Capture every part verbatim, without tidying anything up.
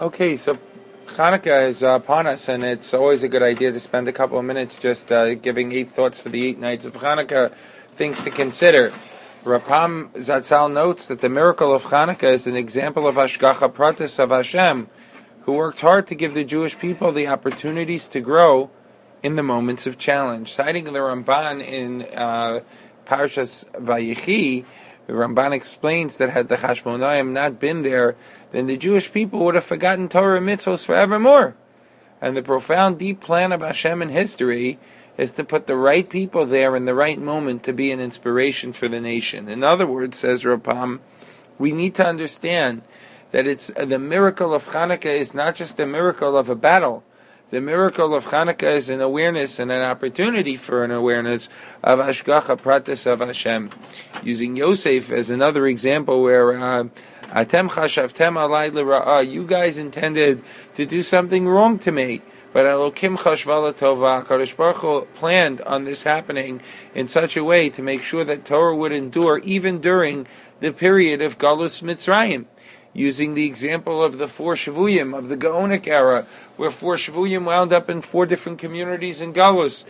Okay, so Hanukkah is uh, upon us, and it's always a good idea to spend a couple of minutes just uh, giving eight thoughts for the eight nights of Hanukkah, things to consider. Rapam Zatzal notes that the miracle of Hanukkah is an example of Hashgacha Pratis of Hashem, who worked hard to give the Jewish people the opportunities to grow in the moments of challenge. Citing the Ramban in uh, Parshas Vayechi, the Ramban explains that had the Chashmonayim not been there, then the Jewish people would have forgotten Torah and mitzvos forevermore. And the profound, deep plan of Hashem in history is to put the right people there in the right moment to be an inspiration for the nation. In other words, says Rapam, we need to understand that it's the miracle of Hanukkah is not just the miracle of a battle. The miracle of Hanukkah is an awareness and an opportunity for an awareness of Hashgacha Pratis of Hashem. Using Yosef as another example where uh, Atem chashavtem alai l'ra'ah, you guys intended to do something wrong to me, but Elokim chashva l'tova, HaKadosh Baruch Hu planned on this happening in such a way to make sure that Torah would endure even during the period of Galus Mitzrayim. Using the example of the four Shavuyim of the Gaonic era, where four Shavuyim wound up in four different communities in Galus,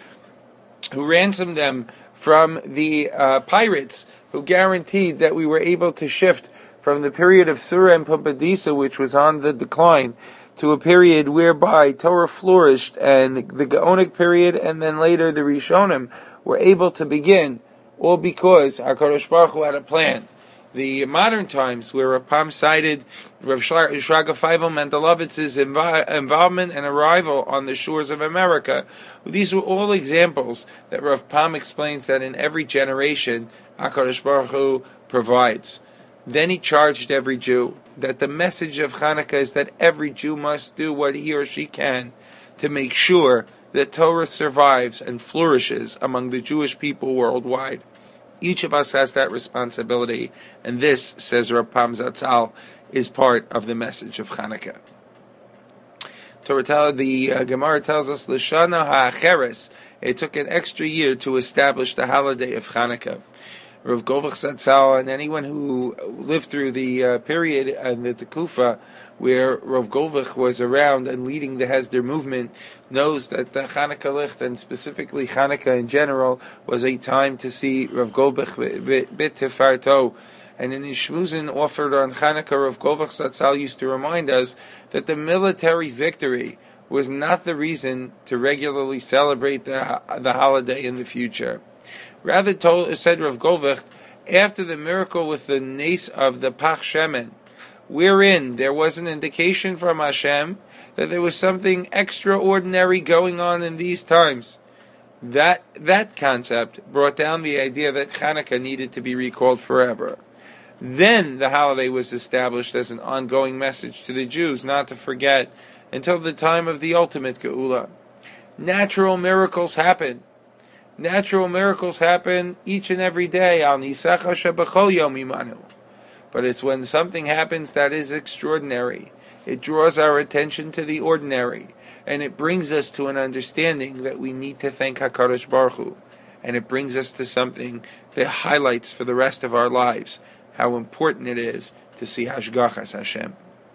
who ransomed them from the uh, pirates, who guaranteed that we were able to shift from the period of Surah and Pumbedisa, which was on the decline, to a period whereby Torah flourished, and the Gaonic period, and then later the Rishonim were able to begin, all because HaKadosh Baruch Hu had a plan. The modern times, where Rapam cited Rav Shraga Feivel Mendelevitz's inv- involvement and arrival on the shores of America, these were all examples that Rav Pam explains that in every generation, HaKadosh Baruch Hu provides. Then he charged every Jew that the message of Hanukkah is that every Jew must do what he or she can to make sure that Torah survives and flourishes among the Jewish people worldwide. Each of us has that responsibility, and this, says Rapam Zatzal, is part of the message of Hanukkah. Torah tell, the uh, Gemara tells us, L'shana ha'acheres, it took an extra year to establish the holiday of Hanukkah. Rav Govach Zatzal, and anyone who lived through the uh, period and the Tekufa where Rav Govach was around and leading the Hesder movement, knows that the Chanukah Licht, and specifically Chanukah in general, was a time to see Rav Govach bit tefarto. And in his shmuzin offered on Chanukah, Rav Govach Zatzal used to remind us that the military victory was not the reason to regularly celebrate the, the holiday in the future. Rather, told, said Rav Govach, after the miracle with the nace of the Pach Shemen, wherein there was an indication from Hashem that there was something extraordinary going on in these times, that that concept brought down the idea that Chanukah needed to be recalled forever. Then the holiday was established as an ongoing message to the Jews not to forget until the time of the ultimate Geula. Natural miracles happen. Natural miracles happen each and every day. Al nisacha shebachol yom imanu. But it's when something happens that is extraordinary. It draws our attention to the ordinary, and it brings us to an understanding that we need to thank HaKadosh Baruch Hu. And it brings us to something that highlights for the rest of our lives how important it is to see Hashgachas Hashem.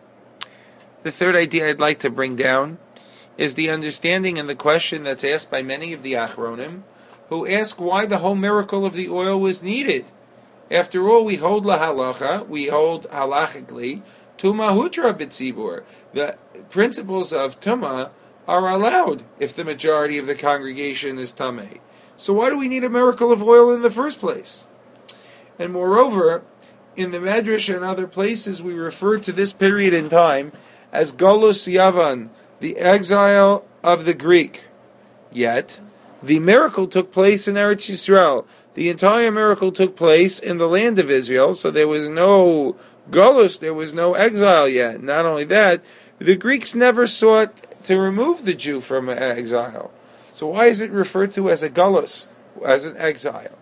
The third idea I'd like to bring down is the understanding and the question that's asked by many of the Achronim, who ask why the whole miracle of the oil was needed. After all, we hold la halacha, we hold halachically, tuma hutra b'tzibur. The principles of tuma are allowed if the majority of the congregation is tamei. So why do we need a miracle of oil in the first place? And moreover, in the Medrash and other places, we refer to this period in time as Golus Yavan, the exile of the Greek. Yet, the miracle took place in Eretz Yisrael. The entire miracle took place in the land of Israel, so there was no Golus, there was no exile yet. Not only that, the Greeks never sought to remove the Jew from exile. So why is it referred to as a Golus, as an exile?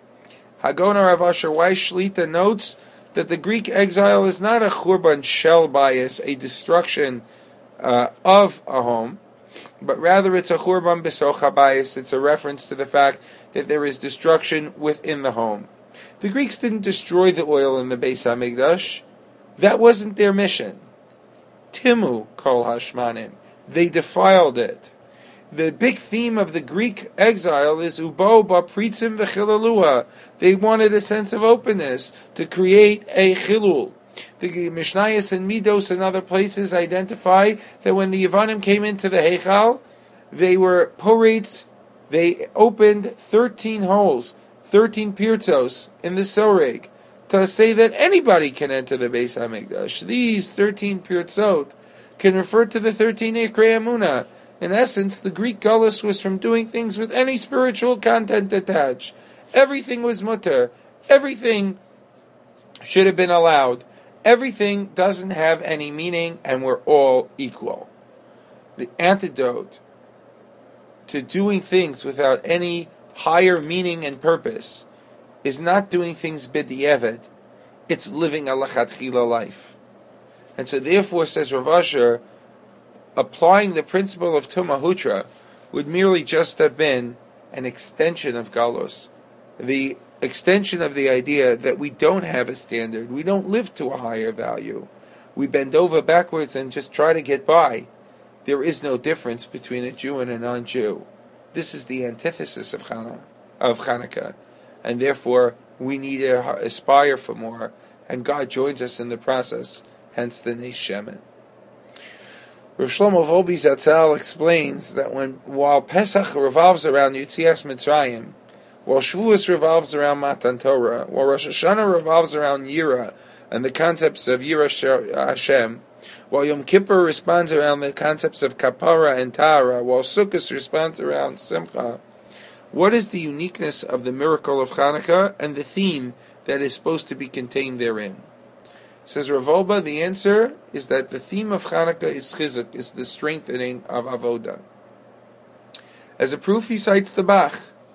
Hagona Rav Asher Weiss Shlita notes that the Greek exile is not a churban shell bias, a destruction uh, of a home, but rather it's a churban besocha bias. It's a reference to the fact that there is destruction within the home. The Greeks didn't destroy the oil in the Beis HaMikdash. That wasn't their mission. Timu kol hashmanim. They defiled it. The big theme of the Greek exile is ubo ba pritzim v'chilalua. They wanted a sense of openness to create a chilul. The Mishnayos and Midos and other places identify that when the Yevanim came into the Heichal, they were poritz. They opened thirteen holes, thirteen pirtzos in the soreg, to say that anybody can enter the Beis Hamikdash. These thirteen pirtzot can refer to the thirteen Ikrei Emunah. In essence, the Greek gullus was from doing things with any spiritual content attached. Everything was mutter. Everything should have been allowed. Everything doesn't have any meaning, and we're all equal. The antidote to doing things without any higher meaning and purpose is not doing things b'di'evet. It's living a lachatchila life. And so therefore, says Rav Asher, applying the principle of Tumah Hutra would merely just have been an extension of Galus. The extension of the idea that we don't have a standard, we don't live to a higher value. We bend over backwards and just try to get by. There is no difference between a Jew and a non-Jew. This is the antithesis of Chana, of Chanukah. And therefore, we need to aspire for more. And God joins us in the process, hence the Nes Shemen. Rav Shlomo Volbe Zatzal explains that when while Pesach revolves around Yetzias Mitzrayim, while Shavuos revolves around Matan Torah, while Rosh Hashanah revolves around Yira and the concepts of Yira Hashem, while Yom Kippur responds around the concepts of Kapara and Tahara, while Sukkot responds around Simcha, what is the uniqueness of the miracle of Chanukah and the theme that is supposed to be contained therein? Says Rav Volbe, the answer is that the theme of Chanukah is chizuk, is the strengthening of avoda. As a proof, he cites the Bach.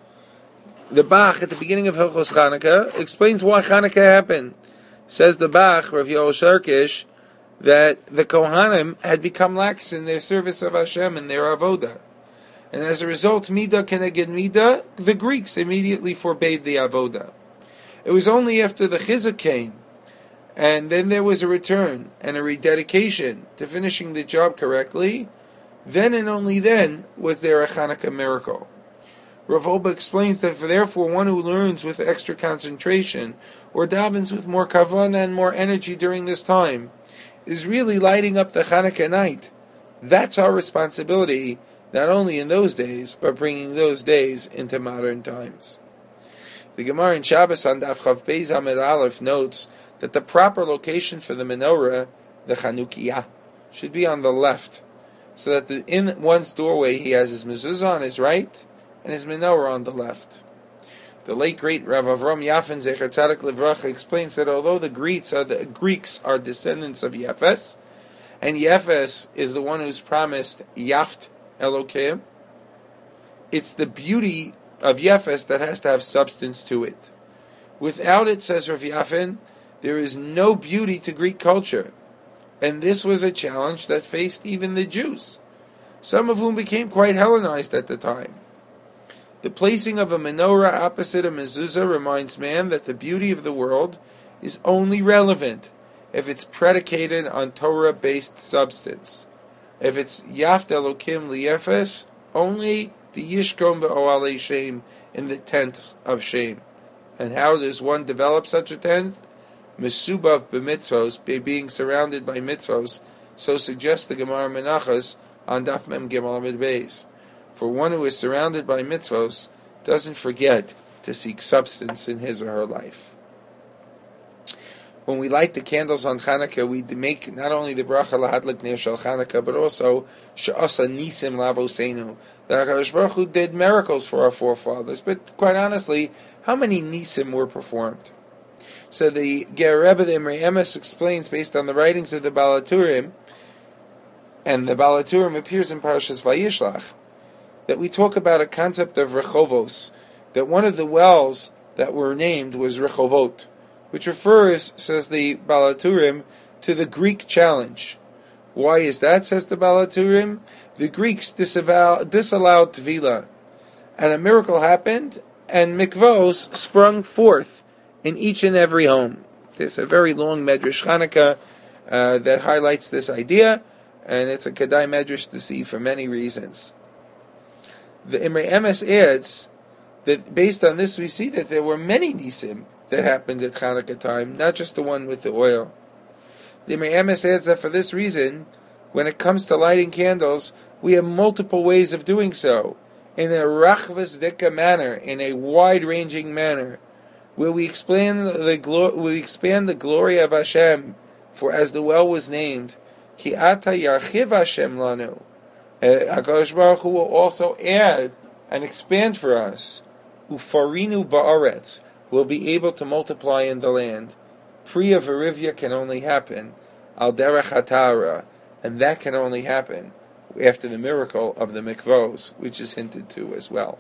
The Bach, at the beginning of Hilchos Chanukah, explains why Chanukah happened. Says the Bach, Rav Yoel Sharkish, that the Kohanim had become lax in their service of Hashem and their avoda. And as a result, Midah keneged Midah, the Greeks immediately forbade the avoda. It was only after the chizuk came, and then there was a return and a rededication to finishing the job correctly, then and only then was there a Chanukah miracle. Rav Volbe explains that for therefore one who learns with extra concentration or davens with more kavanah and more energy during this time is really lighting up the Chanukah night. That's our responsibility, not only in those days, but bringing those days into modern times. The Gemara in Shabbos on Daf Chav Beis Amud Aleph notes that the proper location for the menorah, the Chanukiyah, should be on the left, so that the, in one's doorway he has his mezuzah on his right and his menorah on the left. The late great Rav Avram Yafin Zecher Tzadik Livracha explains that although the Greeks are the Greeks are descendants of Yefes, and Yefes is the one who's promised Yaft Elokim, it's the beauty of Yefes that has to have substance to it. Without it, says Rav Yafin, there is no beauty to Greek culture. And this was a challenge that faced even the Jews, some of whom became quite Hellenized at the time. The placing of a menorah opposite a mezuzah reminds man that the beauty of the world is only relevant if it's predicated on Torah-based substance. If it's Yaft Elokim Liyefes, only the Yishkom Be'oalei Shem, in the tent of shame. And how does one develop such a tent? Mesubav b'mitzvos, by being surrounded by mitzvos, so suggests the Gemara Menachos on Daf Mem Gimel Amud Beis. For one who is surrounded by mitzvos doesn't forget to seek substance in his or her life. When we light the candles on Chanukah, we make not only the bracha lahadlik ner shel Chanukah, but also she'asa nisim lavoseinu, that HaKadosh Baruch Hu did miracles for our forefathers. But quite honestly, how many nisim were performed? So the Ger Rebbe, the Imrei Emes, explains based on the writings of the Balaturim, and the Balaturim appears in Parashas Vayishlach, that we talk about a concept of Rechovos, that one of the wells that were named was Rechovot, which refers, says the Balaturim, to the Greek challenge. Why is that, says the Balaturim? The Greeks disavow, disallowed Tvila, and a miracle happened, and mikvos sprung forth in each and every home. There's a very long Medrash Chanukah uh, that highlights this idea, and it's a Kedai Medrash to see for many reasons. The Imrei Emes adds that based on this we see that there were many Nisim that happened at Chanukah time, not just the one with the oil. The Imrei Emes adds that for this reason, when it comes to lighting candles, we have multiple ways of doing so, in a rachvas dika manner, in a wide-ranging manner, where we expand the glo- we expand the glory of Hashem, for as the well was named, Ki ata yarchiv Hashem lanu, HaKadosh Baruch Hu will also add and expand for us, ufarinu ba'aretz, will be able to multiply in the land. Priya Verivya can only happen, al derech hatara, and that can only happen after the miracle of the mikvos, which is hinted to as well.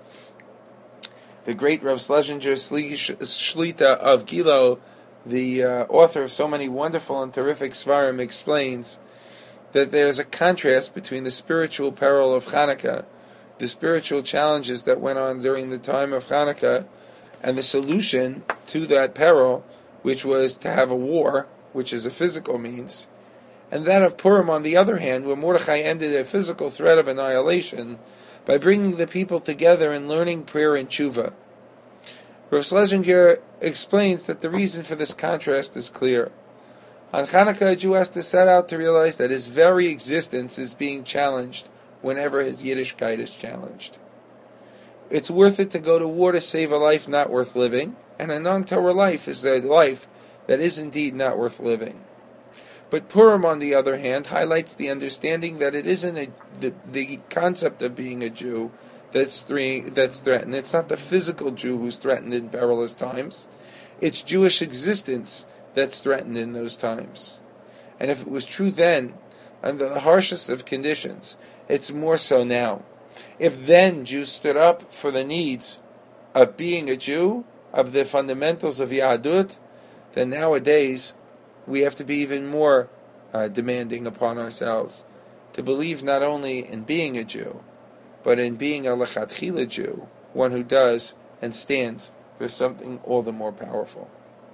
The great Rav Schlesinger Shlita of Gilo, the uh, author of so many wonderful and terrific svarim, explains that there's a contrast between the spiritual peril of Chanukah, the spiritual challenges that went on during the time of Chanukah, and the solution to that peril, which was to have a war, which is a physical means, and that of Purim, on the other hand, where Mordechai ended a physical threat of annihilation by bringing the people together and learning prayer and tshuva. Rav Schlesinger explains that the reason for this contrast is clear. On Chanukah, a Jew has to set out to realize that his very existence is being challenged whenever his Yiddishkeit is challenged. It's worth it to go to war to save a life not worth living, and a non-Torah life is a life that is indeed not worth living. But Purim, on the other hand, highlights the understanding that it isn't a, the, the concept of being a Jew that's, three, that's threatened. It's not the physical Jew who's threatened in perilous times. It's Jewish existence that's threatened in those times. And if it was true then, under the harshest of conditions, it's more so now. If then Jews stood up for the needs of being a Jew, of the fundamentals of Yahadut, then nowadays we have to be even more uh, demanding upon ourselves to believe not only in being a Jew, but in being a lechatchila Jew, one who does and stands for something all the more powerful.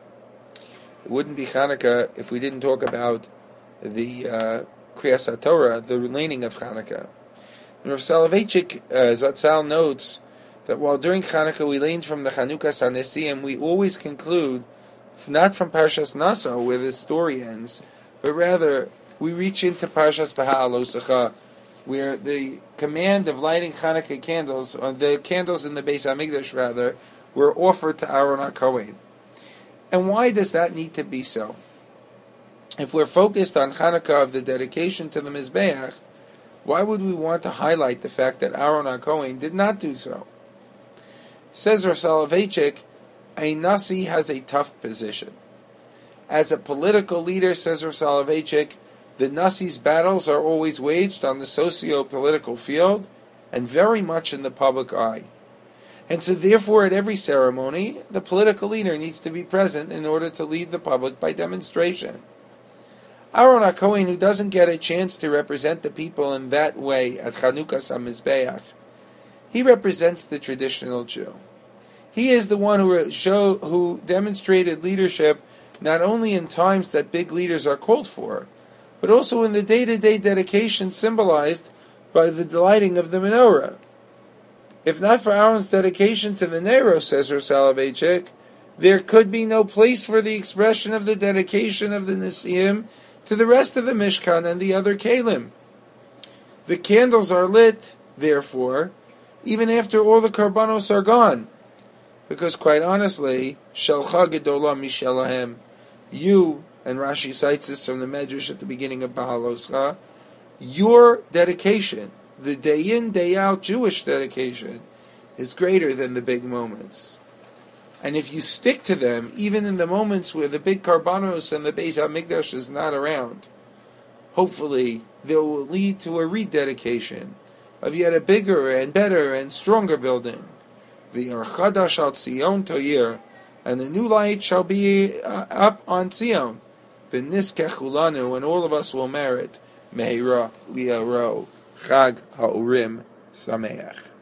It wouldn't be Chanukah if we didn't talk about the uh, Kriyas HaTorah, the laning of Chanukah. And Rav Soloveitchik uh, Zatzal notes that while during Chanukah we leaned from the Chanukas HaNesiim, we always conclude not from Parshas Naso, where the story ends, but rather we reach into Parshas Beha'alosecha, where the command of lighting Chanukah candles, or the candles in the Beis HaMikdash rather, were offered to Aaron HaKohen. And why does that need to be so? If we're focused on Chanukah of the dedication to the Mizbeach, why would we want to highlight the fact that Aaron HaKohen did not do so? Says Rav Soloveitchik, a Nasi has a tough position. As a political leader, says Rav Soloveitchik, the Nasi's battles are always waged on the socio-political field and very much in the public eye. And so therefore at every ceremony, the political leader needs to be present in order to lead the public by demonstration. Aaron HaKohen, who doesn't get a chance to represent the people in that way at Chanukas HaMizbeach, he represents the traditional Jew. He is the one who show, who demonstrated leadership not only in times that big leaders are called for, but also in the day-to-day dedication symbolized by the lighting of the menorah. If not for Aaron's dedication to the Nero, says Rav Soloveitchik, there could be no place for the expression of the dedication of the Nesiim to the rest of the Mishkan and the other Kalim. The candles are lit, therefore, even after all the Karbanos are gone. Because quite honestly, Shalcha Gedola Mishalahem, you, and Rashi cites this from the Medrash at the beginning of Bahaloscha, your dedication, the day in, day out Jewish dedication, is greater than the big moments. And if you stick to them, even in the moments where the big Karbanos and the Beis HaMikdash is not around, hopefully they will lead to a rededication of yet a bigger and better and stronger building. The Or Chadash al Tzion Toyir, and the new light shall be uh, up on Tzion. B'niskech ulanu, and all of us will merit Meira Liaro Chag HaUrim Sameach.